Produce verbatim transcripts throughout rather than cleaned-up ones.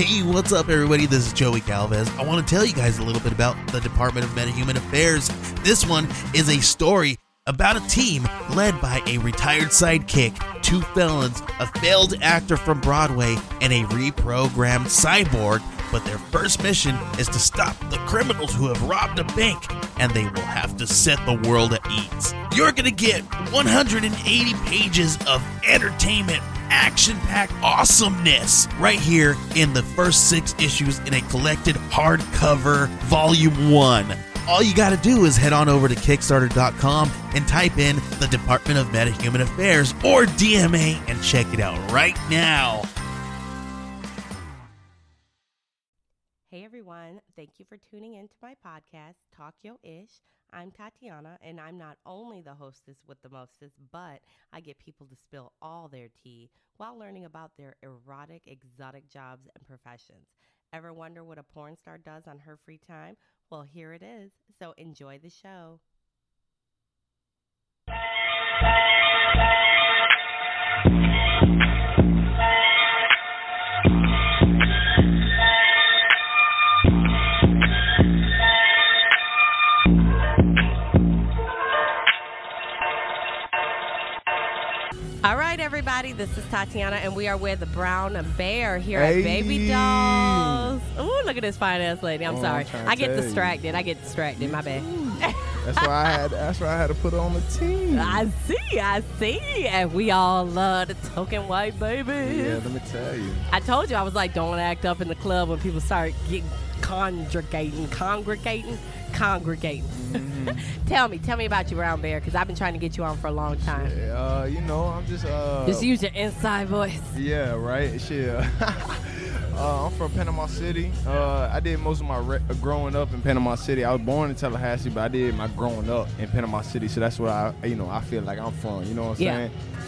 Hey, what's up, everybody? This is Joey Galvez. I want to tell you guys a little bit about the Department of Meta-Human Affairs. This one is a story about a team led by a retired sidekick, two felons, a failed actor from Broadway, and a reprogrammed cyborg. But their first mission is to stop the criminals who have robbed a bank, and they will have to set the world at ease. You're going to get one hundred eighty pages of entertainment, action-packed awesomeness right here in the first six issues in a collected hardcover volume one. All you got to do is head on over to Kickstarter dot com and type in the Department of Meta-Human Affairs or D M A and check it out right now. Hey everyone, thank you for tuning in to my podcast, Talk Yo Ish. I'm Tatiana, and I'm not only the hostess with the mostest, but I get people to spill all their tea while learning about their erotic, exotic jobs and professions. Ever wonder what a porn star does on her free time? Well, here it is, so enjoy the show. All right, everybody, this is Tatiana, and we are with the Brown Bear here hey. at Baby Dolls. Ooh, look at this fine-ass lady. I'm oh, sorry. I'm I get you. distracted. I get distracted. My bad. That's why I had. That's why I had to put her on the team. I see. I see. And we all love the token white baby. Yeah, let me tell you. I told you I was like, don't act up in the club when people start getting congregating, congregating, congregating. Mm-hmm. tell me, tell me about you, Brown Bear, because I've been trying to get you on for a long time. Yeah, uh, you know, I'm just uh. Just use your inside voice. Yeah, right. Shit. uh, I'm from Panama City. Uh, I did most of my re- growing up in Panama City. I was born in Tallahassee, but I did my growing up in Panama City. So that's where I, you know, I feel like I'm from. You know what I'm yeah. saying?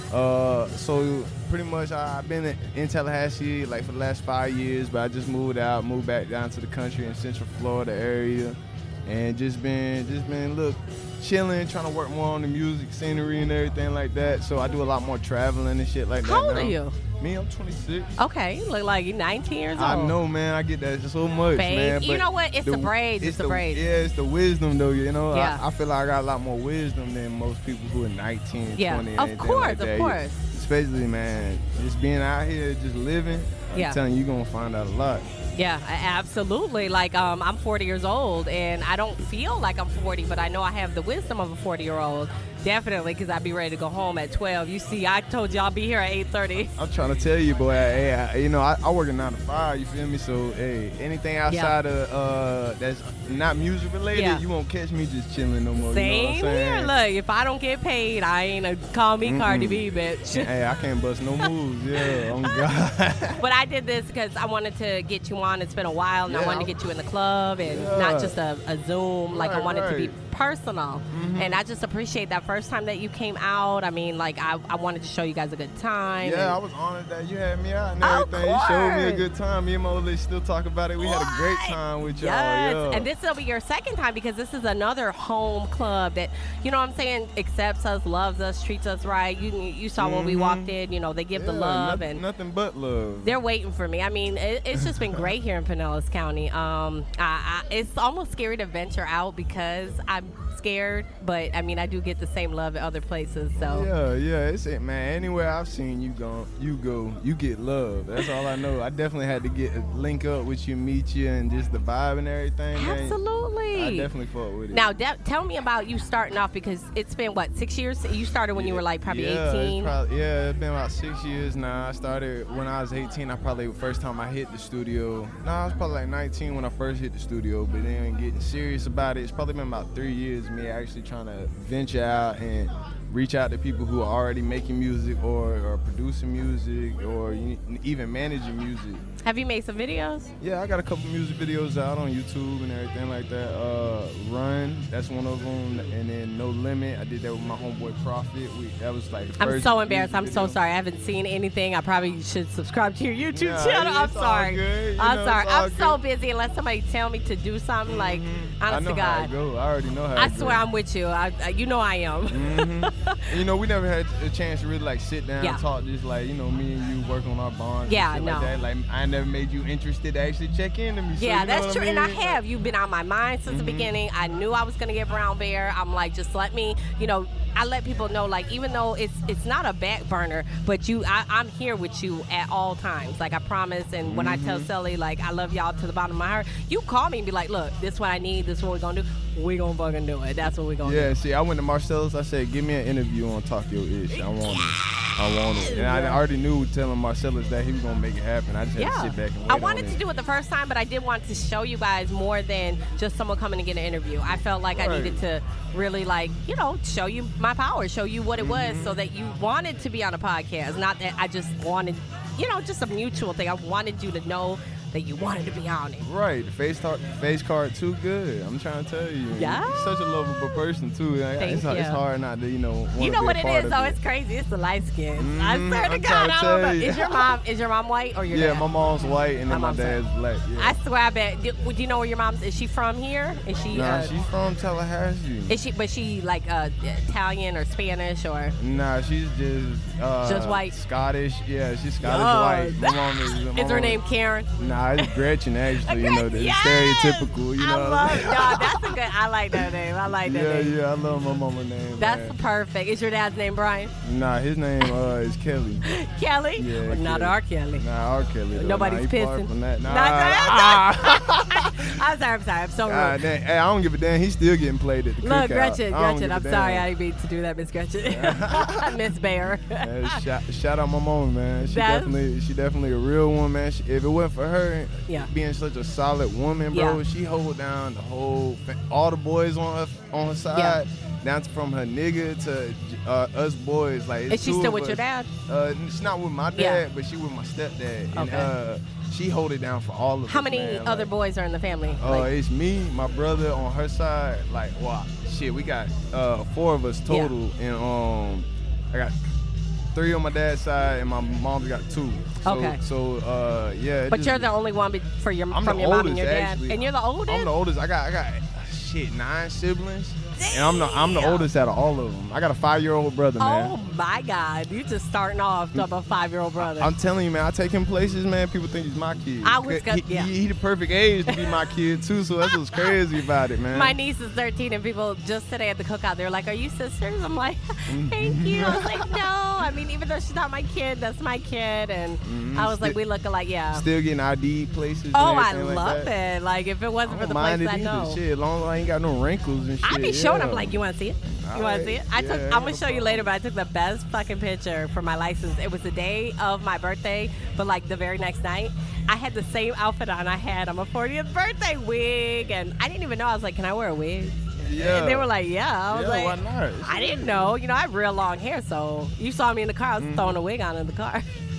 Uh, so pretty much I, I've been in, in Tallahassee like for the last five years, but I just moved out, moved back down to the country in Central Florida area, and just been, just been look, chilling, trying to work more on the music, scenery, and everything like that. So I do a lot more traveling and shit like that. How old now. are you? Me, I'm twenty-six. Okay, you look like you're nineteen years old. I know, man. I get that so much, Babe. man. You know what? It's the, the braids. It's, it's the, the braids. Yeah, it's the wisdom, though. You know, yeah. I, I feel like I got a lot more wisdom than most people who are nineteen, yeah. twenty, of course, like that. Of course, especially, man, just being out here, just living. I'm yeah. telling you, you're gonna find out a lot. Yeah, absolutely. Like, um, I'm forty years old, and I don't feel like I'm forty, but I know I have the wisdom of a forty-year-old. Definitely, because I'd be ready to go home at twelve. You see, I told you I'll be here at eight thirty. I'm trying to tell you, boy. Hey, I, you know, I, I work a nine to five. You feel me? So, hey, anything outside yeah. of uh, that's not music related, yeah. you won't catch me just chilling no more. Same you know what I'm here. saying? Look, if I don't get paid, I ain't a call me Mm-mm. Cardi B, bitch. Hey, I can't bust no moves. Yeah, oh God. But I did this because I wanted to get you on. It's been a while, and yeah, I wanted to get you in the club and yeah. not just a, a Zoom. Like right, I wanted right. to be personal, mm-hmm. and I just appreciate that first time that you came out. I mean, like I, I wanted to show you guys a good time. Yeah, and I was honored that you had me out and of everything. Course. You showed me a good time. Me and my old lady still talk about it. We what? had a great time with y'all. Yes, yeah. and this will be your second time because this is another home club that, you know what I'm saying, accepts us, loves us, treats us right. You you saw mm-hmm. when we walked in, you know, they give yeah, the love. Nothing, and nothing but love. They're waiting for me. I mean, it, it's just been great here in Pinellas County. Um, I, I, it's almost scary to venture out because I'm scared, but I mean, I do get the same love at other places. So yeah, yeah, it's it, man. Anywhere I've seen you go, you go, you get love. That's all I know. I definitely had to get link up with you, meet you, and just the vibe and everything. Absolutely, man. I definitely fought with it. Now, de- tell me about you starting off because it's been what six years. You started when yeah, you were like probably yeah, eighteen. It's probably, yeah, it's been about six years now. I started when I was eighteen. I probably the first time I hit the studio. No, I was probably like nineteen when I first hit the studio, but then getting serious about it. It's probably been about three years. Me actually trying to venture out and reach out to people who are already making music or, or producing music or even managing music. Have you made some videos? Yeah, I got a couple music videos out on YouTube and everything like that. Uh, Run, that's one of them, and then No Limit. I did that with my homeboy Prophet. We, that was like the I'm first so embarrassed. I'm video. so sorry. I haven't seen anything. I probably should subscribe to your YouTube Yeah, channel. I'm it's all sorry. good. You I'm know, sorry. it's all I'm so good. busy unless somebody tell me to do something. Mm-hmm. Like, honest I know to how God. it go. I already know how I it swear go. I'm with you. I, I, you know I am. Mm-hmm. And, you know, we never had a chance to really like sit down Yeah. and talk, just like, you know, me and you work on our bonds. Yeah, and shit no. Like, that. Like I never made you interested to actually check in to me. So, Yeah, you know that's what true. I And I mean? have. You've been on my mind since the beginning. I knew I was going to get brown bear. I'm like, just let me, you know, I let people know, like, even though it's it's not a back burner, but you, I, I'm here with you at all times. Like, I promise. And when I tell Sally, like, I love y'all to the bottom of my heart, you call me and be like, look, this is what I need. This is what we're going to do. We going to fucking do it. That's what we're going to Yeah, do. see, I went to Marcellus. I said, give me an interview on Talk Your Ish. I want it. I want it. And I already knew telling Marcellus that he was going to make it happen. I just had Yeah. to sit back and wait I wanted on to it. do it the first time, but I did want to show you guys more than just someone coming to get an interview. I felt like I Right. needed to really, like, you know, show you my power, show you what it was so that you wanted to be on a podcast. Not that I just wanted, you know, just a mutual thing. I wanted you to know that you wanted to be on it. Right, the face, tar- face card too good. I'm trying to tell you. Yeah. You're such a lovable person too. Like, Thank it's, hard, it's you. hard not to, you know, wanna You know be what a it part is, of though. it. It's crazy. It's the light skin. I Mhm, swear to I'm God, trying to I don't know. tell you. Is your mom is your mom white or your Yeah, dad? my mom's white and My then my mom's dad's black. Yeah. I swear, I bet. Do, do you know where your mom's? Is she from here? Is she? Nah, uh, she's from Tallahassee. Is she? But she like uh, Italian or Spanish or? Nah, she's just uh, Just white? Scottish. Yeah, she's Scottish Oh. white. My mom is. My Is her mom- name Karen? Nah, it's Gretchen actually. You know, the Yes! stereotypical. You know. I what love I'm saying? y'all. That's a good. I like that name. I like that Yeah, name. yeah, I love my mama name. That's man. perfect. Is your dad's name Brian? Nah, his name uh, is Kelly. Kelly? Yeah, Well, not Kelly. our Kelly. Nah, R. Kelly. Though. Nobody's nah, he far pissing. from that. Nah, Nah, ah, I'm sorry. I'm sorry. I'm so rude. God, dang. Hey, I don't give a damn. He's still getting played at the Look, cookout. Gretchen, I don't Gretchen, give a I'm damn. sorry I didn't mean to do that, Miss Gretchen. Miss Bear. Man, shout, shout out my mom, man. She That's- definitely, she definitely a real woman. She, if it wasn't for her Yeah. being such a solid woman, bro, Yeah. she hold down the whole, fa- all the boys on her on her side, Yeah. down to from her nigga to uh, us boys. Like, it's Is she two still of with your us. dad? Uh, she's not with my dad, Yeah. but she with my stepdad. And Okay. uh, she hold it down for all of How us, many man. other Like, boys are in the family? Uh, Like, it's me, my brother on her side. Like, wow, shit, we got uh, four of us total, and um, I got three on my dad's side, and my mom's got two. So, Okay. So, uh, yeah. it but just- you're the only one be- for your I'm from the your mom and oldest, your dad, actually. and you're the oldest. I'm the oldest. I got, I got, shit, nine siblings, and I'm the, I'm the Damn. oldest out of all of them. I got a five-year-old brother, man. Oh my God! You just starting off to a five-year-old brother. I'm telling you, man, I take him places, man. People think he's my kid. I was he, gonna- yeah. he, he the perfect age to be my kid too. So that's what's crazy about it, man. My niece is thirteen, and people just today at the cookout, they're like, "Are you sisters?" I'm like, Mm-hmm. "Thank you." I was like, "No, I mean, even though she's not my kid, that's my kid." And Mhm. I was like, Still- "We look alike, yeah." Still getting I D places. and Oh, I everything like love that. it. Like if it I wasn't for don't the mind places it I either. know, Shit, as long as I ain't got no wrinkles and shit. I be showing yeah. them like, "You want to see it? You want to see it?" I took. Yeah, I'm gonna no show you problem. later, but I took the best fucking picture for my license. It was the day of my birthday, but like the very next night, I had the same outfit on. I had on my fortieth birthday wig, and I didn't even know. I was like, "Can I wear a wig?" Yeah. And they were like, "Yeah." I was Yeah, like, why not? I didn't know. You know, I have real long hair, so you saw me in the car. I was Mm-hmm. throwing a wig on in the car.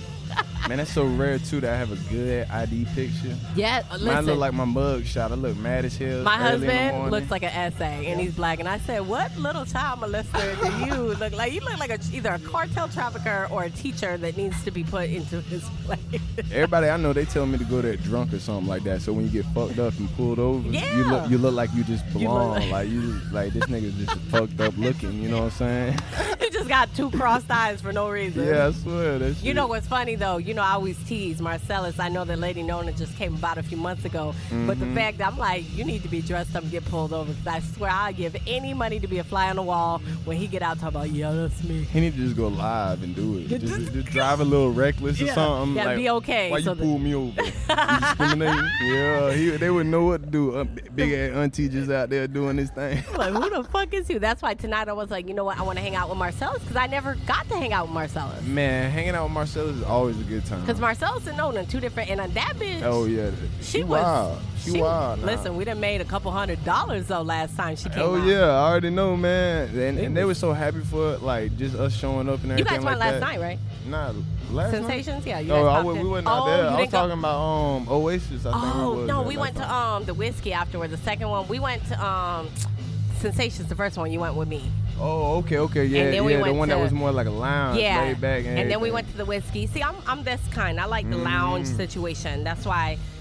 Man, that's so rare too that I have a good I D picture. Yeah, Man, I listen. look like my mug shot. I look mad as hell. My early in the husband morning. looks like an essay, and he's black. And I said, "What little child molester do you look like? You look like a, either a cartel trafficker or a teacher that needs to be put into his place." Everybody I know, they tell me to go there drunk or something like that. So when you get fucked up and pulled over, you Yeah. look you look like you just You look belong. like- like you just, like this nigga just fucked up looking. You know what I'm saying? He just got two crossed eyes for no reason. Yeah, I swear. That You shit- know what's funny though? You know, I always tease Marcellus. I know that Lady Nona just came about a few months ago, but the Mhm. fact that I'm like, you need to be dressed up and get pulled over, because I swear I'll give any money to be a fly on the wall when he get out talking about, yeah, that's me. He need to just go live and do it. Yeah, Just, just- just drive a little reckless or Yeah. something. Yeah, like, be okay, Why so you that- pull me over? You discriminating? Yeah, he, they wouldn't know what to do. Uh, big ass auntie just out there doing this thing. Like, who the fuck is you? That's why tonight I was like, you know what? I want to hang out with Marcellus because I never got to hang out with Marcellus. Man, hanging out with Marcellus is always a good time. Because Marcellus and Nona, two different, and uh, that bitch. Oh yeah, She, she, was wild. She, wild. Nah. Listen, we done made a couple hundred dollars though last time she came Oh out. yeah, I already know, man. And, They and they was- were so happy for like just us showing up and everything. You guys went like last that. night, right? Nah, last night. Sensations, yeah. You Oh, guys I, popped went- in. we went oh, out there. you I was didn't go- talking about um Oasis. I think Oh we was no, at we last went to time. um the whiskey afterwards. The second one, we went to um Sensations. The first one, you went with me. Oh, okay, okay, yeah, And then yeah. we The went one that to- was more like a lounge, yeah, laid back, and, and then we everything. went to the whiskey. See, I'm I'm this kind. I like the lounge Mm. situation. That's why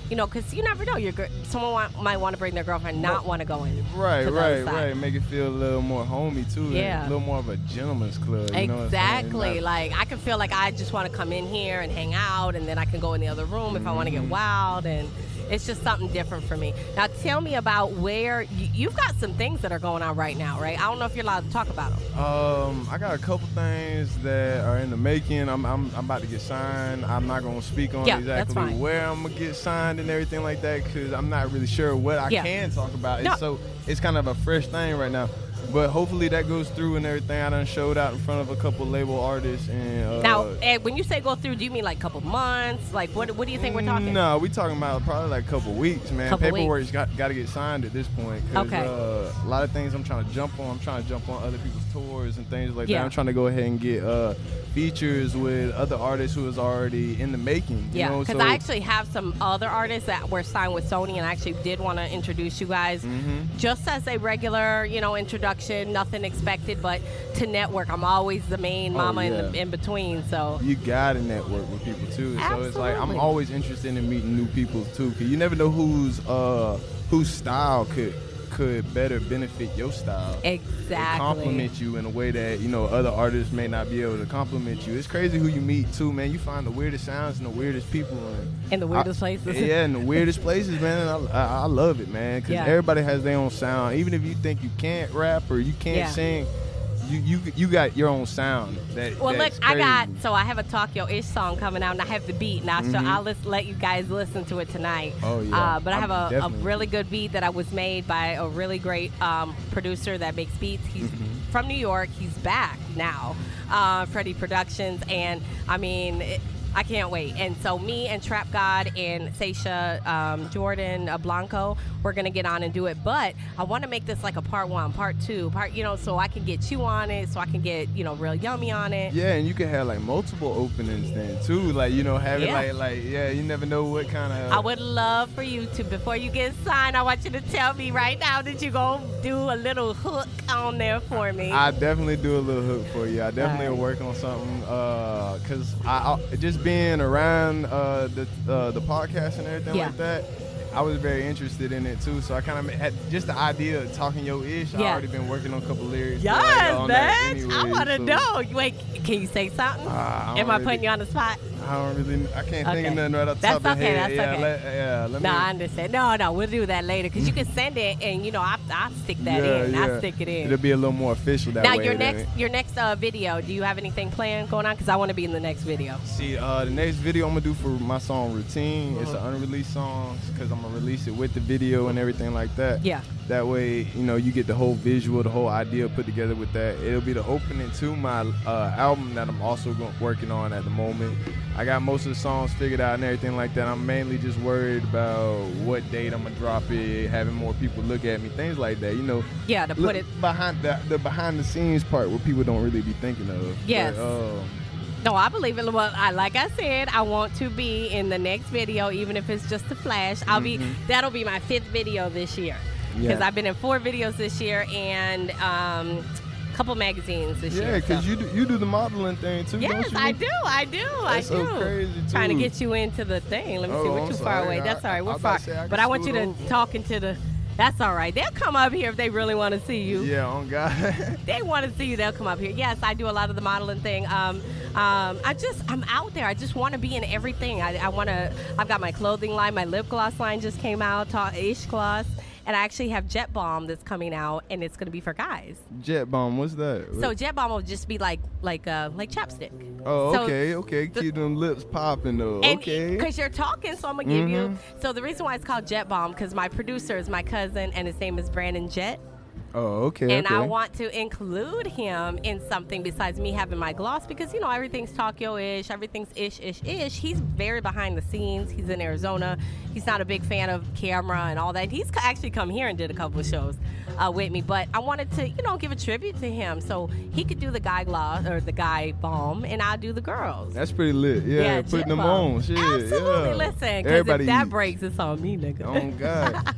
you know, because you never know. Your gir- someone want, might want to bring their girlfriend, not want to go in. Right, to the right, other side. right. Make it feel a little more homey too. Yeah. A little more of a gentleman's club. You know what I'm saying? Exactly. Not- Like I can feel like I just want to come in here and hang out, and then I can go in the other room if I want to get wild, and it's just something different for me. Now, tell me about where you, you've got some things that are going on right now, right? I don't know if you're allowed to talk about them. Um, I got a couple things that are in the making. I'm, I'm, I'm about to get signed. I'm not gonna speak on Yeah, that's exactly fine. where I'm gonna get signed and everything like that because I'm not really sure what I Yeah. can talk about. No. It's so it's kind of a fresh thing right now. But hopefully that goes through and everything. I done showed out in front of a couple label artists and uh, Now, Ed, when you say go through, do you mean like a couple months? Like, what what do you think we're talking? No, we talking about probably like a couple weeks, man. Couple Paperwork's weeks. got got to get signed at this point. 'Cause, Okay. Uh, a lot of things I'm trying to jump on. I'm trying to jump on other people's tours and things like Yeah. that. I'm trying to go ahead and get uh, features with other artists who is already in the making. You Yeah, know? because So- I actually have some other artists that were signed with Sony, and I actually did want to introduce you guys Mm-hmm. just as a regular, you know, introduction, nothing expected, but to network. I'm always the main Oh, mama in, yeah. the, in between, so. You gotta network with people too. So it's like I'm Absolutely. always interested in meeting new people too, cause you never know whose uh whose style could could better benefit your style. Exactly. Compliment you in a way that you know other artists may not be able to compliment you. It's crazy who you meet too, man. You find the weirdest sounds and the weirdest people, and In the weirdest I- places. Yeah, in the weirdest places, man. I, I, I love it, man, because Yeah. everybody has their own sound. Even if you think you can't rap or you can't Yeah. sing, you you you got your own sound. That Well, look, that's I got, crazy. so I have a Talk Yo Ish song coming out, and I have the beat now, so Mhm. I'll just let you guys listen to it tonight. Oh, yeah. Uh, but I I'm have a, a definitely- really good beat that I was made by a really great um, producer that makes beats. He's Mm-hmm. from New York. He's back now, uh, Freddie Productions, and I mean, it, I can't wait. And so me and Trap God and Seisha um, Jordan uh, Blanco, we're gonna get on and do it. But I want to make this like a part one, part two, part you know, so I can get you on it, so I can get you know Real Yummy on it. Yeah, and you can have like multiple openings then too. Like you know, having Yeah. like like yeah, you never know what kind of. I would love for you to, before you get signed, I want you to tell me right now that you're going to do a little hook on there for me. I definitely do a little hook for you. I definitely Alright. will work on something uh, cause I, I just being around uh, the uh, the podcast and everything Yeah. like that. I was very interested in it too, so I kind of had just the idea of talking your ish. I Yeah. already been working on a couple lyrics. yes, like, on that man. anyway, I want to so, know. Wait, can you say something? Uh, I Am don't I really- putting you on the spot? I don't really. I can't think Okay. of nothing right off the That's top of the okay, head. that's yeah, okay. Let, yeah, let No, me. I understand. No, no, we'll do that later because you can send it, and you know, I I stick that yeah, in. yeah. I stick it in. It'll be a little more official that now way. your than next it- your next uh, video. Do you have anything planned going on? Because I want to be in the next video. See, uh, the next video I'm gonna do for my song Routine, it's an Uh-huh. unreleased song because I'm gonna release it with the video and everything like that. Yeah. That way, you know, you get the whole visual, the whole idea put together with that. It'll be the opening to my uh, album that I'm also go- working on at the moment. I got most of the songs figured out and everything like that. I'm mainly just worried about what date I'm gonna drop it, having more people look at me, things like that. You know, Yeah, to put look it. behind the, the behind the scenes part where people don't really be thinking of. Yes. But, uh, No, I believe it. Well, I, like I said, I want to be in the next video, even if it's just a flash. I'll be. That'll be my fifth video this year because Yeah. I've been in four videos this year and um, a couple magazines this Yeah, year. because so. you do, you do the modeling thing too, Yes, don't you? I do. I do. That's I do. so crazy, Trying to too. get you into the thing. Let me Oh, see. We're I'm too far sorry. away. I- That's all right. I We're was far. about to say, I But can I want you scoot to over. talk into the. That's all right. They'll come up here if they really want to see you. Yeah, on God. They want to see you, they'll come up here. Yes, I do a lot of the modeling thing. Um, um, I just, I'm out there. I just want to be in everything. I, I want to, I've got my clothing line, my lip gloss line just came out, ta- Ish Gloss. And I actually have Jet Balm that's coming out, and it's going to be for guys. Jet bomb, what's that? So Jet Balm will just be like, like, uh, like chapstick. oh, so okay, okay. the- Keep them lips popping though. And okay. because you're talking, so I'm gonna give you. Mhm. So the reason why it's called Jet Balm because my producer is my cousin, and his name is Brandon Jet. Oh, okay. And okay. I want to include him in something besides me having my gloss because, you know, everything's Tokyo-ish, everything's ish, ish, ish. He's very behind the scenes. He's in Arizona. He's not a big fan of camera and all that. He's c- actually come here and did a couple of shows uh, with me. But I wanted to, you know, give a tribute to him. So he could do the guy gloss or the guy balm, and I'll do the girls. That's pretty lit. Yeah, Yeah, putting Jet them Balm. on. Shit. Absolutely. yeah. Listen, because Everybody if that eats. breaks, it's on me, nigga. Oh God.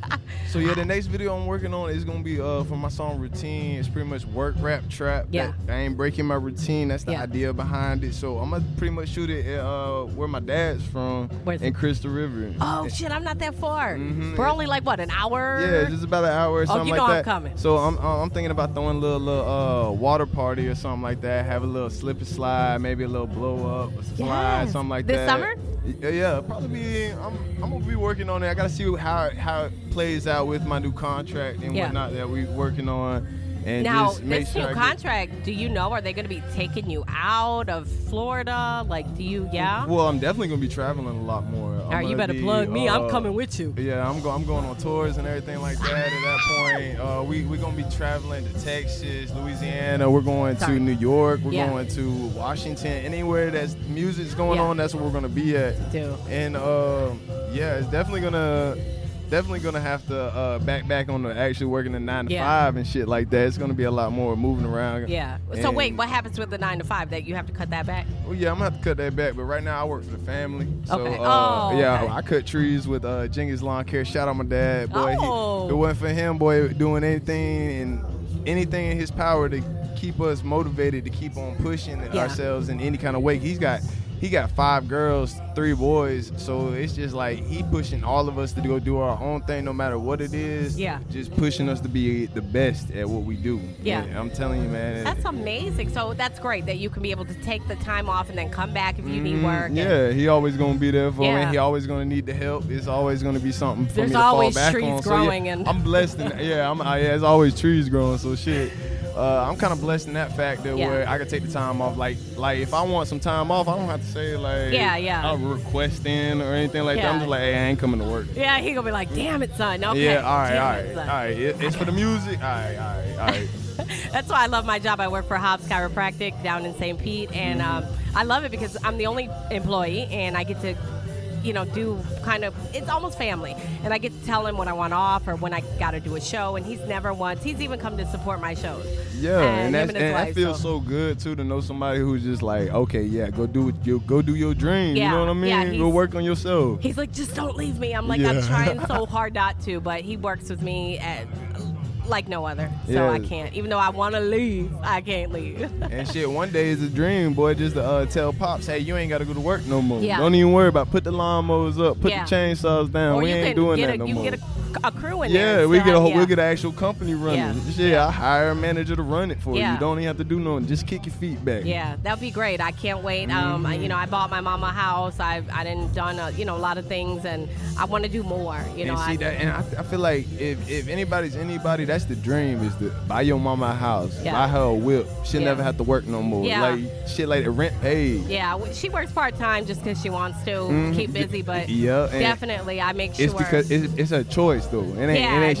So yeah, the next video I'm working on is gonna be uh for my song Routine. It's pretty much work, rap, trap. Yeah. That I ain't breaking my routine. That's the Yeah. idea behind it. So I'm gonna pretty much shoot it at, uh where my dad's from Where's in it? Crystal River. Oh shit, I'm not that far. Mhm. We're only like what, an hour? Yeah, just about an hour or something you like know I'm that. coming. So I'm uh, I'm thinking about throwing a little little uh water party or something like that. Have a little slip and slide, maybe a little blow up, a slide, Yes. something like This that. summer? Yeah, yeah, probably be. I'm I'm gonna be working on it. I gotta see how how it plays out with my new contract and Yeah. whatnot that we working on. And Now, just make this sure new I get- contract, do you know, are they going to be taking you out of Florida? Like, do you, yeah? Well, I'm definitely gonna be traveling a lot more. I'm All right, you gonna better be, plug me. I'm uh, coming with you. Yeah, I'm going. I'm going on tours and everything like that. At that point, uh, we we're gonna be traveling to Texas, Louisiana. We're going Sorry. to New York. We're Yeah. going to Washington. Anywhere that's music's going Yeah. on, that's where we're gonna be at. Do. And um, yeah, it's definitely gonna. Definitely gonna have to uh, back back on the actually working the nine to Yeah. five and shit like that. It's gonna be a lot more moving around. Yeah. So And- wait, what happens with the nine to five? That you have to cut that back? Well, yeah, I'm gonna have to cut that back, but right now I work for the family. So, Okay. uh, Oh, yeah, okay. I cut trees with uh, Genghis Lawn Care. Shout out my dad, boy. He- Oh. if it wasn't for him, boy, doing anything and anything in his power to keep us motivated to keep on pushing Yeah. ourselves in any kind of way. He's got he got five girls, three boys, so it's just like he pushing all of us to go do our own thing, no matter what it is. Yeah. Just pushing us to be the best at what we do. Yeah. And I'm telling you, man. That's amazing. So that's great that you can be able to take the time off and then come back if you need work. and- Yeah, he always gonna be there for Yeah. me. He always gonna need the help. It's always gonna be something for There's me to always fall back trees on. So, yeah, growing and- I'm blessed. In, yeah, I'm. I, yeah, there's always trees growing. So shit. Uh, I'm kind of blessed in that factor Yeah. where I can take the time off. Like, like if I want some time off, I don't have to say like, Yeah, yeah. I'm requesting or anything like that. I'm Yeah. just like, hey, I ain't coming to work. Yeah, he gonna be like, damn it, son. Okay. Yeah, all right, damn all it, right, son. all right. It, it's for the music. All right, all right, all right. That's why I love my job. I work for Hobbs Chiropractic down in Saint Pete, and um, I love it because I'm the only employee, and I get to, you know, do kind of, it's almost family. And I get to tell him when I want off or when I got to do a show, and he's never once, he's even come to support my shows. Yeah, And and, him that's, and his and wife, that feels so- so good too to know somebody who's just like, okay, yeah, go do what you go do your dream. Yeah, You know what I mean? yeah, go he's- work on yourself. He's like, just don't leave me. I'm like, Yeah. I'm trying so hard not to, but he works with me at, like no other. So I Yeah. can't. Even though I want to leave, I can't leave. And shit, one day is a dream, boy, just to uh, tell pops, hey, you ain't got to go to work no more. Yeah. Don't even worry about put the lawnmowers up, put Yeah. the chainsaws down. or we you ain't can doing get that a, no you more. can get a, a crew in yeah, there. and we still get a have- whole, yeah. we'll get an actual company running. Yeah. Shit, Yeah. I hire a manager to run it for you. Yeah. You don't even have to do nothing. Just kick your feet back. Yeah, that'd be great. I can't wait. Um, I- you know, I bought my mama a house. I've I didn't done a, you know a lot of things, and I want to do more. You know, and see I, that, and I, I feel like if, if anybody's anybody, that's the dream is to buy your mama a house, Yeah. buy her a whip. She'll Yeah. never have to work no more. Yeah. Like shit like the rent paid. yeah, w- she works part time just because she wants to Mhm. keep busy, but Yeah, and definitely I make sure. It's because it's, it's a choice though. It ain't. Yeah, it ain't no-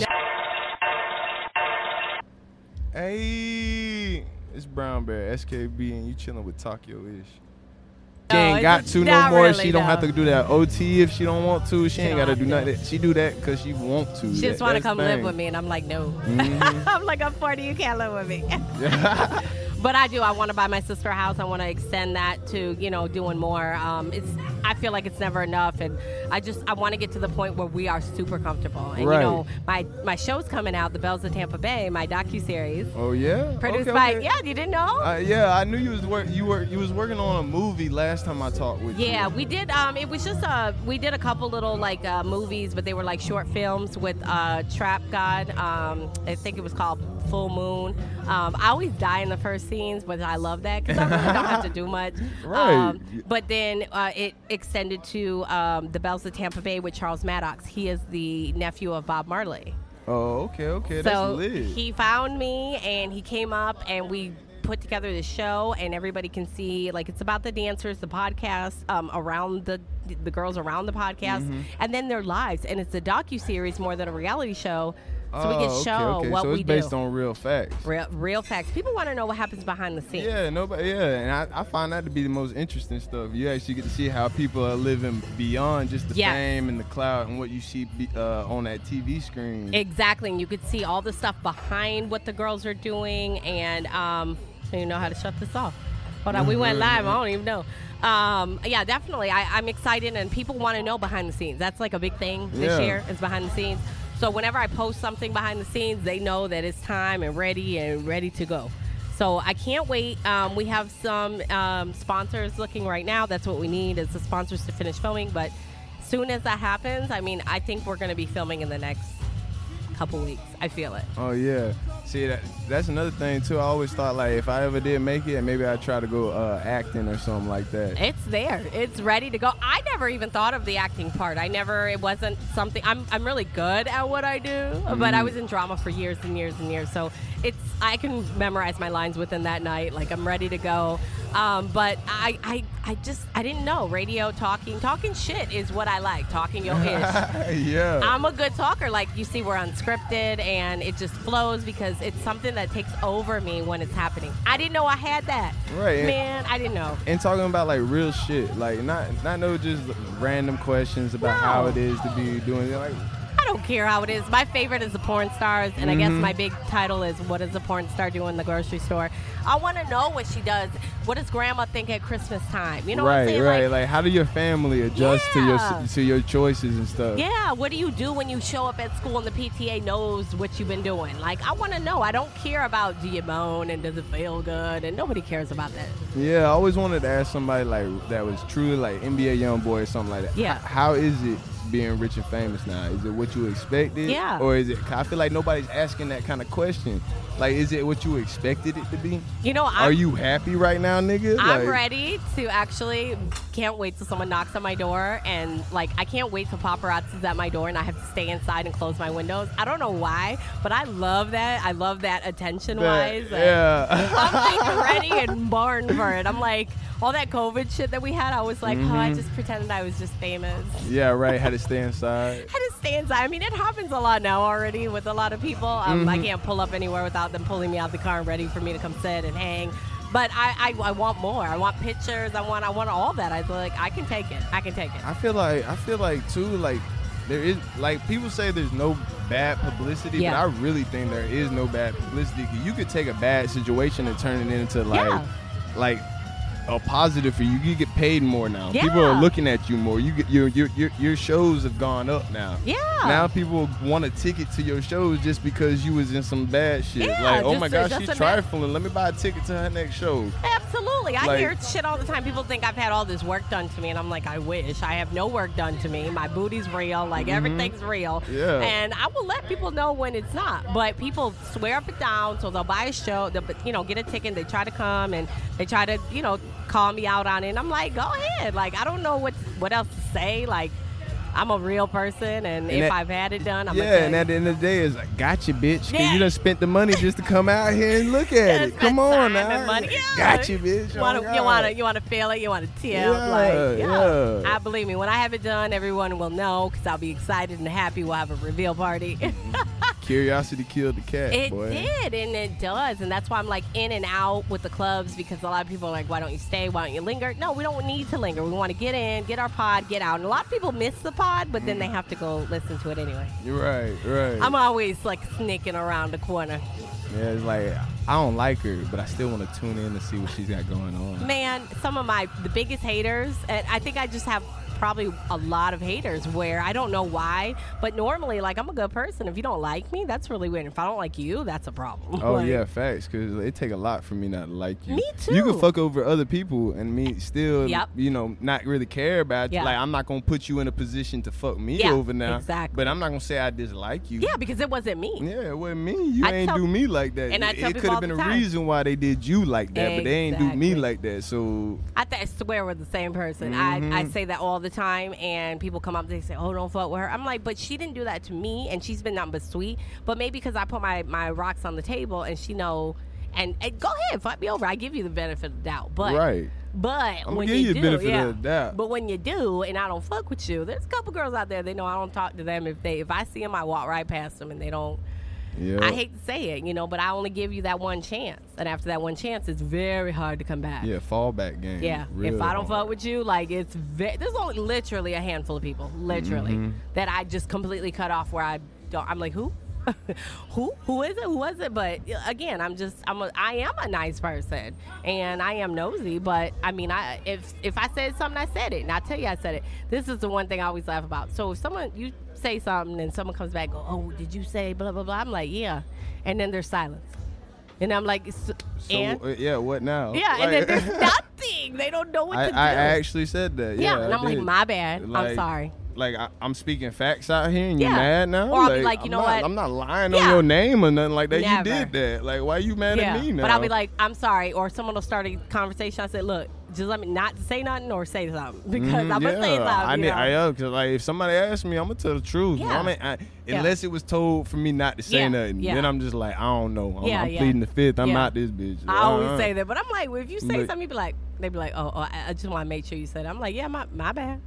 Hey, it's Brown Bear, S K B, and you chilling with Tokyo Ish. She No, ain't got it's to no not more. really, she don't no. have to do that O T if she don't want to. She, She ain't don't got to have do to. nothing. She do that because she want to. She just That- want to that's come the live thing. with me, and I'm like, no. Mhm. I'm like, I'm forty, you can't live with me. Yeah. But I do. I want to buy my sister a house. I want to extend that to, you know, doing more. Um, it's. I feel like it's never enough, and I just I want to get to the point where we are super comfortable. And Right. you know, my my show's coming out, The Bells of Tampa Bay, my docu-series, Oh yeah. produced Okay, by. okay. Yeah, you didn't know? Uh, yeah, I knew you was work. You were you was working on a movie last time I talked with you. Yeah, we did. Um, it was just uh, we did a couple little like uh, movies, but they were like short films with uh, Trap God. Um, I think it was called Full Moon. Um, I always die in the first scenes, but I love that because I really don't have to do much. Right. Um, but then uh, it extended to um, The Bells of Tampa Bay with Charles Maddox. He is the nephew of Bob Marley. Oh, okay, okay, So that's lit. he found me and he came up and we put together the show, and everybody can see, like, it's about the dancers, the podcast, um, around the the girls around the podcast, Mm-hmm. and then their lives. And it's a docu-series more than a reality show, so we Oh, can okay, show okay. what so we it's based do. on real facts. Real, real facts. People want to know what happens behind the scenes. Yeah, nobody. Yeah, and I, I find that to be the most interesting stuff. You actually get to see how people are living beyond just the Yes. fame and the clout and what you see be, uh, on that T V screen. Exactly, and you could see all the stuff behind what the girls are doing, and um, you know how to shut this off. Hold on, we went live. I don't even know. Um, yeah, definitely. I, I'm excited, and people want to know behind the scenes. That's like a big thing this Yeah. year is behind the scenes. So whenever I post something behind the scenes, they know that it's time and ready and ready to go. So I can't wait. Um, we have some um, sponsors looking right now. That's what we need is the sponsors to finish filming. But as soon as that happens, I mean, I think we're going to be filming in the next couple weeks. I feel it. Oh yeah. See, that that's another thing too. I always thought like if I ever did make it, maybe I'd try to go uh, acting or something like that. It's there. It's ready to go. I never even thought of the acting part. I never. It wasn't something. I'm I'm really good at what I do, mm. but I was in drama for years and years and years. So it's I can memorize my lines within that night. Like I'm ready to go. Um, but I, I I just I didn't know radio talking talking shit is what I like. Talking your ish. Yeah. I'm a good talker. Like you see, we're unscripted and it just flows because it's something that takes over me when it's happening. I didn't know I had that. Right. Man, I didn't know. And talking about like real shit, like not not no just random questions about No. how it is to be doing it. Like I don't care how it is. My favorite is the porn stars, and mm-hmm. I guess my big title is what does a porn star do in the grocery store? I want to know what she does. What does grandma think at Christmas time? You know right, what I'm saying? right. Like, Like, how do your family adjust Yeah. to your to your choices and stuff? yeah, what do you do when you show up at school and the P T A knows what you've been doing? Like, I want to know. I don't care about do you moan and does it feel good, and nobody cares about that. Yeah, I always wanted to ask somebody like that was truly like N B A young boy or something like that. Yeah. H- How is it being rich and famous now? Is it what you expected? Yeah. Or is it? I feel like nobody's asking that kind of question. Like, is it what you expected it to be? You know, I'm, Are you happy right now, nigga? I'm like, ready to actually, can't wait till someone knocks on my door, and like I can't wait till paparazzi's at my door and I have to stay inside and close my windows. I don't know why, but I love that. I love that attention wise. Yeah. I'm like ready and born for it. I'm like, all that COVID shit that we had, I was like, Mm-hmm. oh, I just pretended I was just famous. Yeah, right. Had to stay inside. I had to stay inside. I mean, it happens a lot now already with a lot of people. Um, Mm-hmm. I can't pull up anywhere without them pulling me out the car and ready for me to come sit and hang. But I, I, I want more. I want pictures. I want I want all that. I feel like I can take it. I can take it. I feel like I feel like too like there is like people say there's no bad publicity, Yeah. but I really think there is no bad publicity. 'Cause you could take a bad situation and turn it into like Yeah. like a positive for you. You get paid more now. Yeah. People are looking at you more. You get your your your, your shows have gone up now. Yeah. Now people want a ticket to your shows just because you was in some bad shit. Yeah, like, oh just my to- gosh, just she's to ma- trifling. Let me buy a ticket to her next show. Absolutely. I Like- hear shit all the time. People think I've had all this work done to me, and I'm like, I wish. I have no work done to me. My booty's real. Like, everything's real. Mm-hmm. Yeah. And I will let people know when it's not. But people swear up and down, so they'll buy a show, they'll, you know, get a ticket, they try to come, and they try to, you know, call me out on it. And I'm like, go ahead. Like, I don't know what what else to say. Like, I'm a real person, and, And if that- I've had it done, I'm Yeah, gonna tell and you. at the end of the day, it's like, gotcha, bitch. 'Cause Yeah. you done spent the money just to come out here and look at it. Spend Come on time now. and money. Yeah. Gotcha, bitch. You want Oh, to, you God. want to, you want to feel it. You want to tip. Yeah, like, yeah. yeah. I believe me. When I have it done, everyone will know because I'll be excited and happy. We'll have a reveal party. Curiosity killed the cat, It boy. did, and it does, and that's why I'm like in and out with the clubs because a lot of people are like, "Why don't you stay? Why don't you linger?" No, we don't need to linger. We want to get in, get our pod, get out. And a lot of people miss the pod, but then they have to go listen to it anyway. You're right, right. I'm always like sneaking around the corner. yeah, it's like, I don't like her, but I still want to tune in to see what she's got going on. Man, some of my the biggest haters, and I think I just have probably a lot of haters where I don't know why, but normally, like, I'm a good person. If you don't like me, that's really weird. If I don't like you, that's a problem. Oh, Like, yeah, facts, because it take a lot for me not to like you. Me You too. can fuck over other people and me still, Yep. you know, not really care about you. Yeah. Like, I'm not going to put you in a position to fuck me Yeah, over now. exactly. But I'm not going to say I dislike you. Yeah, because it wasn't me. Yeah, it wasn't me. You I ain't tell- do me like that. and I it tell it people could all have been the a time. reason why they did you like that, but they ain't do me Exactly. like that. So I, th- I swear we're the same person. I, I say that all the time, and people come up and they say, "Oh, don't fuck with her." I'm like, but she didn't do that to me, and she's been nothing but sweet. But maybe because I put my, my rocks on the table, and she know, and, and go ahead, fuck me over. I give you the benefit of the doubt, but right. but I'm when gonna give you you do, the benefit yeah. of the doubt. But when you do, and I don't fuck with you, there's a couple girls out there. They know I don't talk to them if they if I see them, I walk right past them, and they don't. Yeah. I hate to say it, you know, but I only give you that one chance, and after that one chance, it's very hard to come back. Yeah, fallback game. Yeah, Real if I don't hard. fuck with you, like it's ve- there's only literally a handful of people, literally, Mm-hmm. that I just completely cut off. Where I don't, I'm like, who? who who is it? Who was it? But again, I'm just I'm a, I am a nice person and I am nosy. But I mean, I if if I said something, I said it, and I tell you, I said it. This is the one thing I always laugh about. So if someone you say something and someone comes back, and go, oh, did you say blah blah blah? I'm like, yeah, and then there's silence. And I'm like, so, so and? Uh, yeah, what now? Yeah, like, and then there's nothing. They don't know what I, to do. I actually said that. Yeah, yeah and I'm I like, did. my bad. Like, I'm sorry. Like, I, I'm speaking facts out here and yeah. you're mad now? Or I'll like, be like, you I'm know not, what? I'm not lying yeah. on your name or nothing like that. Never. You did that. Like, why are you mad yeah. at me now? But I'll be like, I'm sorry. Or someone will start a conversation. I said, look, just let me not say nothing or say something. Because mm-hmm, I'm going to yeah. say something. I, you need, know? I am. Because, like, if somebody asks me, I'm going to tell the truth. Yeah. I mean, I, yeah. Unless it was told for me not to say yeah. nothing. Yeah. Then I'm just like, I don't know. I'm, yeah, I'm yeah. pleading the fifth. I'm yeah. not this bitch. I always uh-huh. say that. But I'm like, well, if you say but, something, you be like, they be like, oh, oh I just want to make sure you said it. I'm like, yeah, my, my bad.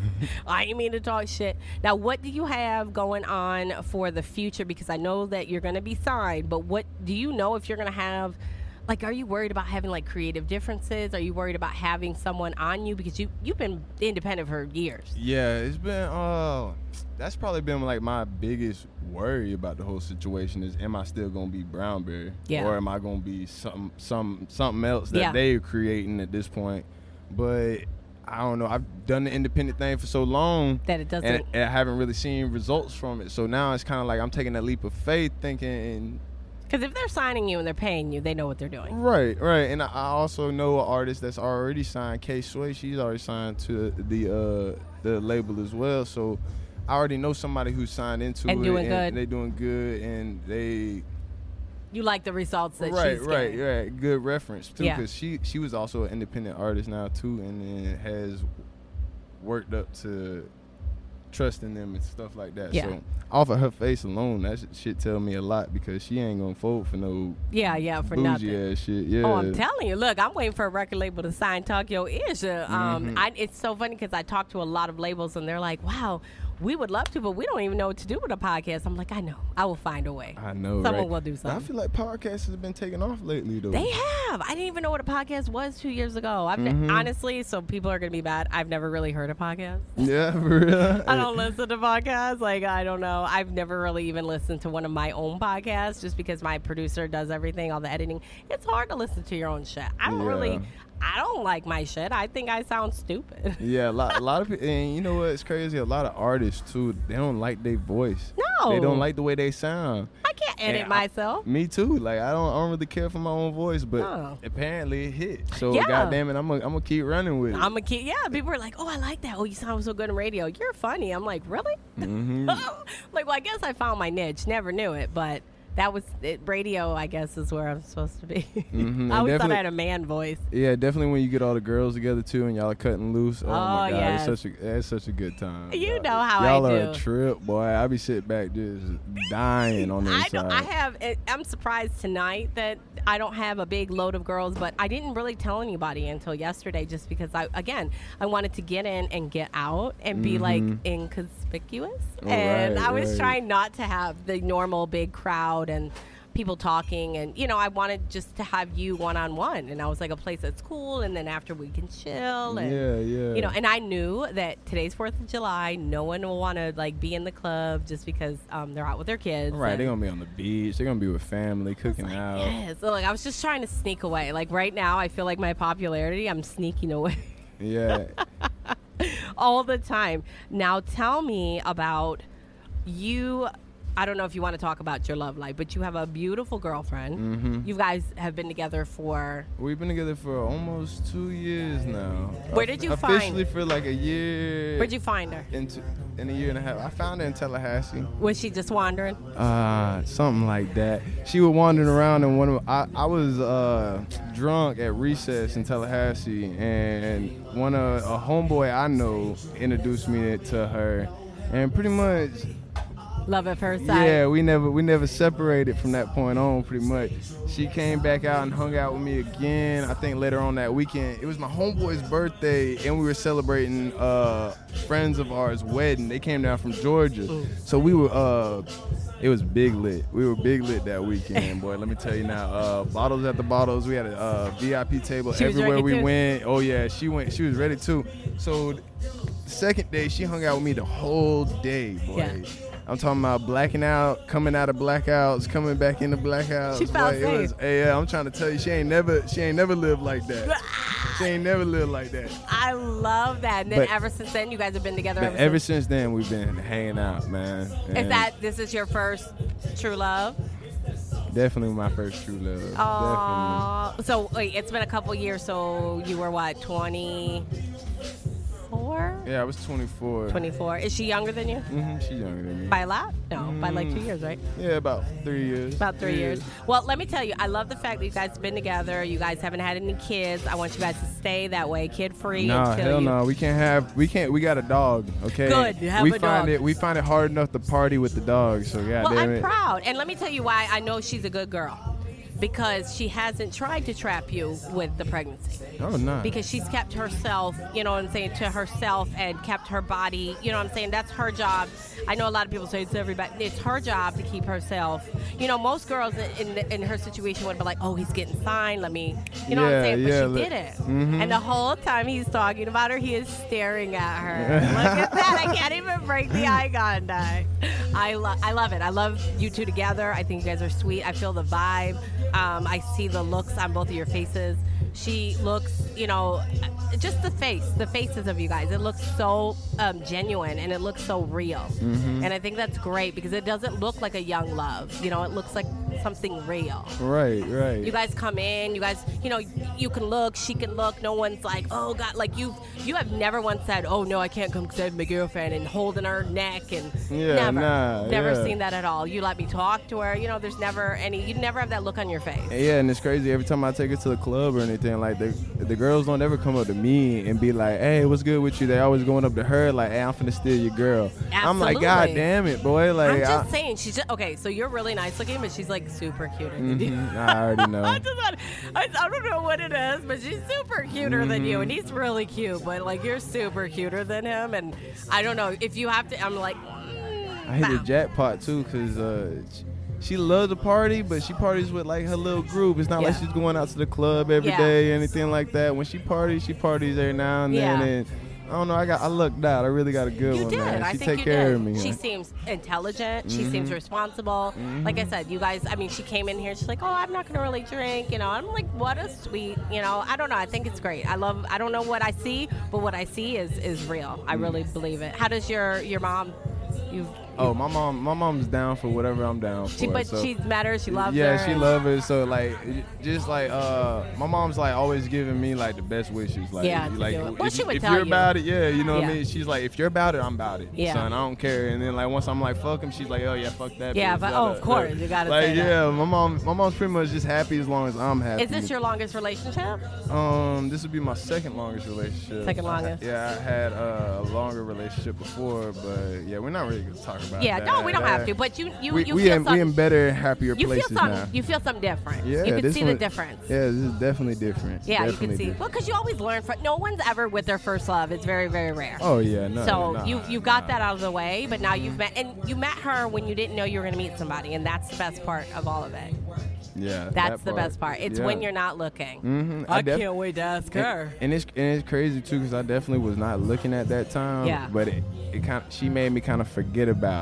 I didn't mean to talk shit. Now, what do you have going on for the future? Because I know that you're going to be signed, but what do you know if you're going to have, like, are you worried about having, like, creative differences? Are you worried about having someone on you? Because you, you've been independent for years. Yeah, it's been, uh, that's probably been, like, my biggest worry about the whole situation is, am I still going to be Brownberry? Yeah. Or am I going to be some, some, something else that yeah. they're creating at this point? But I don't know. I've done the independent thing for so long that it doesn't, and, and I haven't really seen results from it. So now it's kind of like I'm taking that leap of faith, thinking. Because if they're signing you and they're paying you, they know what they're doing. Right, right. And I also know an artist that's already signed, K Sway. She's already signed to the uh, the label as well. So I already know somebody who's signed into and it, doing and good. They're doing good, and they. You like the results that right, she's right, getting. right. Good reference too, Yeah. because she she was also an independent artist now too, and then has worked up to trusting them and stuff like that. Yeah. So off of her face alone, that shit tell me a lot because she ain't gonna fold for no yeah, yeah, for bougie nothing. ass shit. Yeah. Oh, I'm telling you. Look, I'm waiting for a record label to sign Talk Yo Ish. Uh, um, Mm-hmm. I, it's so funny because I talk to a lot of labels and they're like, "Wow, we would love to, but we don't even know what to do with a podcast." I'm like, I know. I will find a way. I know. Someone right? will do something. I feel like podcasts have been taking off lately, though. They have. I didn't even know what a podcast was two years ago. I've Mm-hmm. ne- honestly, so people are gonna be bad. I've never really heard a podcast. Yeah, for real. I don't listen to podcasts. Like, I don't know. I've never really even listened to one of my own podcasts just because my producer does everything, all the editing. It's hard to listen to your own shit. I don't Yeah. really, I don't like my shit. I think I sound stupid. Yeah, a lot, a lot of people, and you know what? It's crazy. A lot of artists too. They don't like their voice. No. They don't like the way they sound. I can't edit And I- myself. Me too. Like I don't, I don't really care for my own voice, but No. apparently it hit. So Yeah. goddamn it, I'm gonna, I'm gonna keep running with it. I'm a kid. Yeah, people are like, "Oh, I like that. Oh, you sound so good on radio. You're funny." I'm like, "Really?" Mhm. Like, well, I guess I found my niche. Never knew it, but that was it. Radio, I guess, is where I'm supposed to be. Mhm. I always thought Definitely- I had a man voice. Yeah, definitely when you get all the girls together too, and y'all are cutting loose. Oh, my Oh, god, yes. it's such a, it's such a good time. You dog. know how I y'all are do. a trip, boy. I be sitting back just dying on the I inside. don't, I have. it- I'm surprised tonight that I don't have a big load of girls, but I didn't really tell anybody until yesterday, just because I, again, I wanted to get in and get out and be like inconspicuous, Oh, and right, I was right. trying not to have the normal big crowd and people talking, and you know, I wanted just to have you one on one, and I was like a place that's cool, and then after we can chill, and Yeah, yeah. you know, and I knew that today's Fourth of July, no one will want to like be in the club just because um, they're out with their kids. Right, and- they're gonna be on the beach. They're gonna be with family, cooking like, out. yes. So, like, I was just trying to sneak away. Like right now, I feel like my popularity, I'm sneaking away Yeah. all the time. Now, tell me about you. I don't know if you want to talk about your love life, but you have a beautiful girlfriend. Mm-hmm. You guys have been together for. We've been together for almost two years now. Where did you Officially find- for like a year. Where'd you find her? In, t- in a year and a half. I found her in Tallahassee. Was she just wandering? Uh, something like that. She was wandering around and one of I, I was uh drunk at recess in Tallahassee, and one of a homeboy I know introduced me to her, and pretty much Love at first sight. yeah, we never we never separated from that point on. Pretty much, she came back out and hung out with me again. I think later on that weekend, it was my homeboy's birthday, and we were celebrating uh, friends of ours' wedding. They came down from Georgia, Ooh. so we were. Uh, it was big lit. We were big lit that weekend, boy. Let me tell you now. Uh, bottles at the bottles. We had a uh, V I P table She was everywhere ready we too? went. Oh yeah, she went. She was ready too. So. the second day, she hung out with me the whole day, boy. Yeah. I'm talking about blacking out, coming out of blackouts, coming back into blackouts. She felt boy, it was, hey, yeah, I'm trying to tell you, she ain't never, she ain't never lived like that. She ain't never lived like that. I love that. And then But- ever since then, you guys have been together But ever, ever since? since then, we've been hanging out, man. Is And that, this is your first true love? definitely my first true love? Definitely. Aww. So, wait, it's been a couple years, so you were what, twenty-four? Yeah, I was twenty-four. twenty-four. Is she younger than you? Mm-hmm, she's younger than me. By a lot? No, by like two years, right? Yeah, about three years. About three Yeah. years. Well, let me tell you, I love the fact that you guys have been together. You guys haven't had any kids. I want you guys to stay that way, kid free. Nah, until hell you. no. We can't have. We can't. We got a dog. Okay. Good, you have we a find dog. it. We find it hard enough to party with the dog. So yeah, Well, damn I'm it. proud. And let me tell you why I know she's a good girl. Because she hasn't tried to trap you with the pregnancy. Oh no. Because she's kept herself, you know what I'm saying, to herself and kept her body, you know what I'm saying? That's her job. I know a lot of people say it's everybody. It's her job to keep herself. You know, most girls in in, in her situation would be like, oh, he's getting signed. Let me, you know what I'm Yeah, saying? But yeah, she look- didn't. Mhm. And the whole time he's talking about her, he is staring at her. Look at that. I can't even break the eye contact. I, lo- I love it. I love you two together. I think you guys are sweet. I feel the vibe. Um, I see the looks on both of your faces. She looks, you know, just the face, the faces of you guys. It looks so um, genuine and it looks so real. Mm-hmm. And I think that's great because it doesn't look like a young love. You know, it looks like something real. Right, right. You guys come in, you guys, you know, you can look, she can look. No one's like, oh God, like you, you have never once said, oh no, I can't come because I have my girlfriend and holding her neck and Yeah, never, nah, never yeah. seen that at all. You let me talk to her. You know, there's never any, you never have that look on your face. Yeah, and it's crazy. Every time I take her to the club or anything, like the the girls don't ever come up to me and be like, "Hey, what's good with you?" They always going up to her like, "Hey, I'm finna steal your girl." I'm like, Absolutely. "God damn it, boy!" Like, I'm just I, saying, she's just, okay, so you're really nice looking, but she's like super cuter than you. Mhm, I already know. I, just, I, I don't know what it is, but she's super cuter than you, Mm-hmm. and he's really cute, but like you're super cuter than him, and I don't know if you have to. I'm like, I hit the wow. jackpot too, cause uh, she, she loves to party, but she parties with like her little group. It's not like Yeah. she's going out to the club every Yeah. day, anything like that. When she parties, she parties every now and then. Yeah. And I don't know. I got I lucked out. I really got a good You one, did. man. I She think take you care did. of me. She huh? seems intelligent. She Mm-hmm. seems responsible. Like I said, you guys. I mean, she came in here. She's like, "Oh, I'm not gonna really drink." You know, I'm like, "What a sweet." You know, I don't know. I think it's great. I love. I don't know what I see, but what I see is is real. I really believe it. How does your your mom? You. Oh, my mom, my mom's down for whatever I'm down for. She, but so. she's met her. She loves her. Yeah, she and- love it. So like, j- just like uh, my mom's like always giving me like the best wishes. Like, Yeah, to like do it. Well, if, she would if tell you're you. about it, yeah, you know what Yeah. I mean. She's like, if you're about it, I'm about it. Yeah. Son, I don't care. And then like once I'm like, fuck him, she's like, oh yeah, fuck that. Yeah, bitch. but- Da, oh, da, of course, da. you gotta Like say that. yeah, my mom, my mom's pretty much just happy as long as I'm happy. Is this your longest relationship? Um, this would be my second longest relationship. Second longest. Yeah, I had uh, a longer relationship before, but yeah, we're not really gonna talk about Yeah. that. No, we don't have That- to. But you you we you we feel in, we something. in better, happier You feel places something. now. You feel something different. Yeah, you can this see one- the difference. Yeah, this is definitely different. Yeah, you Definitely can see. different. Well, because you always learn from. No one's ever with their first love. It's very, very rare. Oh yeah, no. so nah, you you got nah. that out of the way, but now you've met, and you met her when you didn't know you were going to meet somebody, and that's the best part of all of it. Yeah, That's that the best part. It's yeah. when you're not looking. Mhm, I, def- can't wait to ask and, her. and it's and it's crazy too because I definitely was not looking at that time. Yeah. But it, it kind of she made me kind of forget about.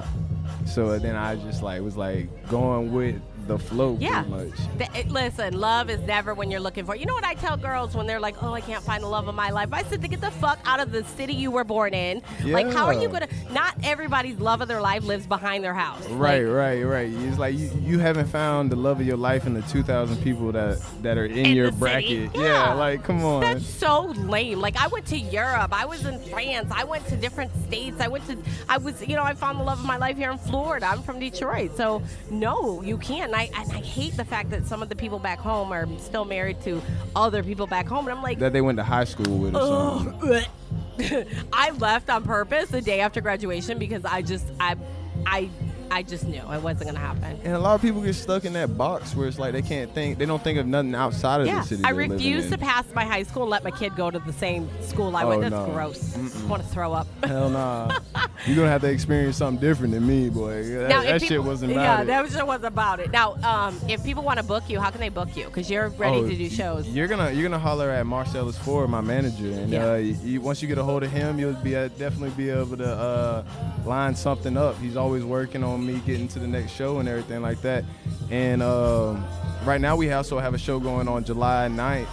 So then I just like was like going with the flow Yeah. pretty much. Th- it- listen, love is never when you're looking for. You know what I tell girls when they're like, "Oh, I can't find the love of my life." I said to get the fuck out of the city you were born in. Like, how are you Yeah. gonna? Not everybody's love of their life lives behind their house. Right, Like, right, right. It's like you, you haven't found the love of your life in the two thousand people that that are in, In your the city. bracket. Yeah. like come on. That's so lame. Like I went to Europe. I was in France. I went to different states. I went to. I was. You know. I found the love of my life here in Florida. I'm from Detroit. So no, you can't. And I and I hate the fact that some of the people back home are still married to other people back home. And I'm like, that they went to high school with or something. ugh. I left on purpose the day after graduation because I just I I I just knew it wasn't gonna happen. And a lot of people get stuck in that box where it's like they can't think, they don't think of nothing outside of Yeah, the city. I they're living refuse in. to pass my high school and let my kid go to the same school I Oh, went. That's no. gross. Mm-mm. I want to throw up. Hell nah. You're gonna have to experience something different than me, boy. That, Now, that if shit people- wasn't about yeah, it. that shit was about it. Now, um, if people want to book you, how can they book you? Because you're ready Oh, to do shows. You're gonna you're gonna holler at Marcellus Ford, my manager, and Yeah. uh, you, once you get a hold of him, you'll be uh, definitely be able to uh, line something up. He's always working on me getting to the next show and everything like that. And um, right now we also have a show going on July ninth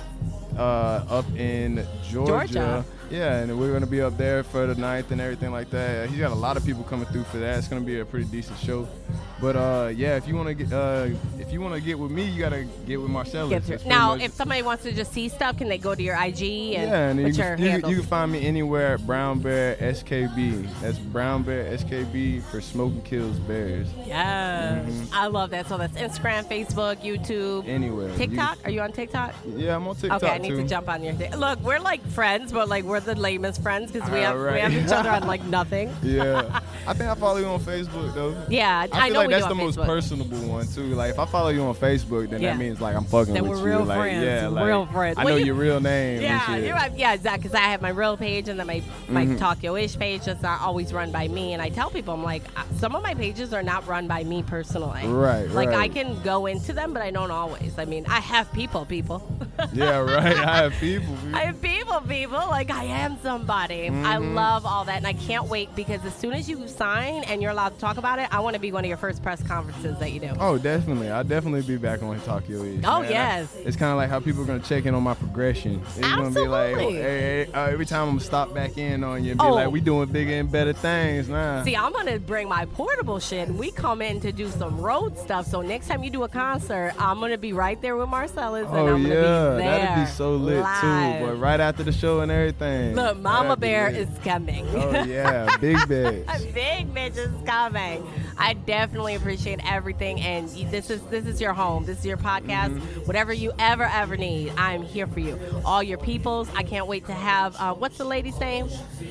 uh, up in Georgia. Georgia. Yeah, and we're gonna be up there for the ninth and everything like that. He's got a lot of people coming through for that. It's gonna be a pretty decent show. But uh, yeah, if you wanna get uh, if you wanna get with me, you gotta get with Marcellus. Get through. That's pretty Now, much- if somebody wants to just see stuff, can they go to your I G and yeah, and you what's your can, you, handle? you can find me anywhere at Brown Bear S K B. That's Brown Bear S K B for Smoking Kills Bears. Yes, Mhm. I love that. So that's Instagram, Facebook, YouTube, Anywhere. You- TikTok. Are you on TikTok? yeah, I'm on TikTok Okay, I need too. to jump on your thing. Look, we're like friends, but like we're the lamest friends because we All have we right. have each other on like nothing. Yeah, I think I follow you on Facebook though. Yeah, I I, feel know like we that's do the on most Facebook. personable one too. Like if I follow you on Facebook, then Yeah. that means like I'm fucking That with we're you. real like, friends, yeah, like, real friends. I Well, know you- your real name. Yeah, and shit. you're right. Yeah, exactly. Because I have my real page and then my my Mhm. Talk Yo Ish page that's not always run by me. And I tell people, I'm like, uh, some of my pages are not run by me personally. Right, Like I right. can go into them, but I don't always. I mean, I have people, people. Yeah, right. I have people. people. I have people, people. Like I am somebody. I Mhm. love all that, and I can't wait because as soon as you sign and you're allowed to talk about it, I want to be one of your first press conferences that you do. Oh, definitely. I'll definitely be back on Tokyo East. Oh, man. yes. I- it's kind of like how people are going to check in on my progression. It's going to be like, oh, Absolutely. hey, hey, uh, every time I'm going to stop back in on you and be Oh. like, we doing bigger and better things now. See, I'm gonna bring my portable shit, and we come in to do some road stuff. So next time you do a concert, I'm gonna be right there with Marcellus, and oh, I'm gonna yeah. be there. That'd be so lit, live. too. But right after the show and everything. Look, Mama That'd be Bear lit. is coming. Oh, yeah. Big bitch. A big bitch is coming. I definitely appreciate everything, and you- this is this is your home. This is your podcast. Mm-hmm. Whatever you ever ever need, I'm here for you. All your peoples. I can't wait to have. Uh, what's the lady's name?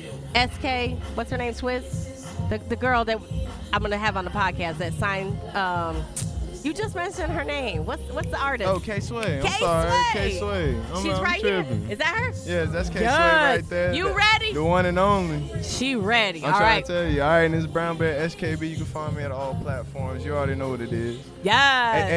S K. What's her name? Swizz. The the girl that I'm gonna have on the podcast that signed. Um, you just mentioned her name. What's what's the artist? Oh, K Sway. I'm K sorry. Sway. K Sway. I'm, She's I'm right tripping. here. Is that her? Yes, that's K Sway Yes. right there. You The- ready? The one and only. She ready. I'm All trying right. to tell you. All right, and this is Brown Bear S K B. You can find me at all platforms. You already know what it is. Yes. Hey,